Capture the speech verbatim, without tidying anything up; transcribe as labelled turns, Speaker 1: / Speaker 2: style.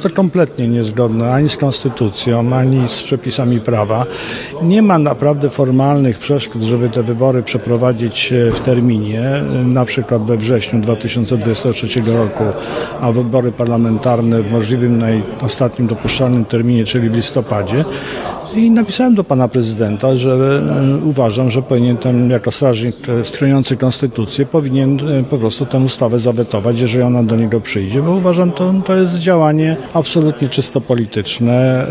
Speaker 1: to kompletnie niezgodne ani z konstytucją, ani z przepisami prawa. Nie ma naprawdę formalnych przeszkód, żeby te wybory przeprowadzić w terminie, na przykład we wrześniu dwa tysiące dwudziestego trzeciego roku, a wybory parlamentarne w możliwym najostatnim dopuszczalnym terminie, czyli w listopadzie. I napisałem do pana prezydenta, że uważam, że powinien ten, jako strażnik strujący konstytucję, powinien po prostu tę ustawę zawetować, jeżeli ona do niego przyjdzie, bo uważam, to, to jest działanie absolutnie czysto polityczne.